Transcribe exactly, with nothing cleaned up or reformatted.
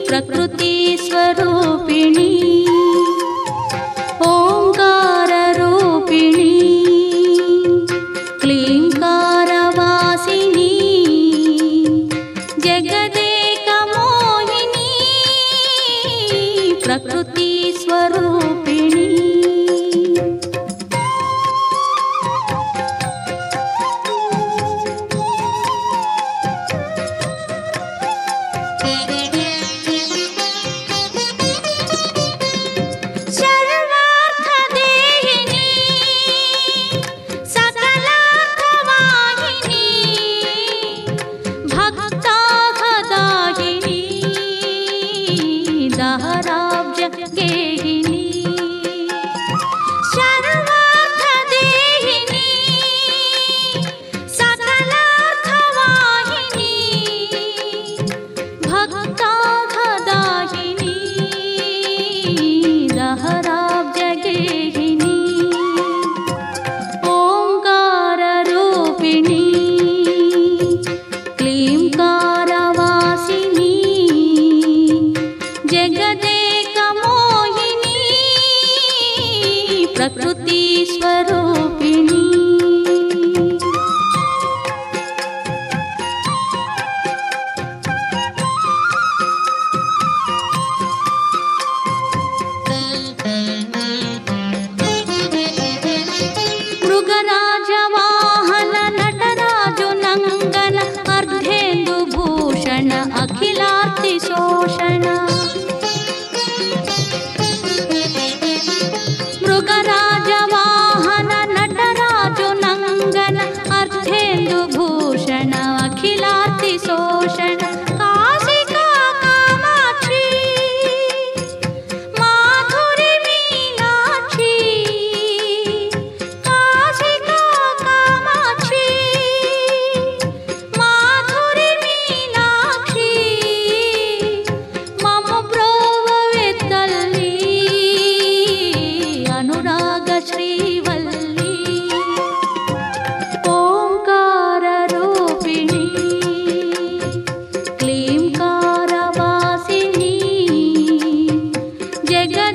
प्रकृति स्वरूपिणी ओंकार रूपिणी क्लींकारवासिनी जगदेक मोहिनी प्रकृति स्वरूपिणी गेहिनी सर्वार्थदेहिनी सकलार्थवाहिनी भक्ताघदाहिनी दहराब्जगेहिनी ओंकाररूपिणी क्लींकारवासिनी जगदे प्रकृति स्वरूपिणी मृगराज वाहन नटराजु नंगन अर्धेन्दु भूषण अखिलार्ति शोषण मृगराजवाहन नटराजु नंगन अर्धेन्दु भूषण अखिलार्ति शोषण काशिका कामाक्षी माधुरी मीनाक्षी काशिका कामाक्षी माधुरी मीनाक्षी मम ब्रोववे तल्ली अनुराग श्रीवल्ली ओंकार रूपिणी क्लींकारवासिनी जगद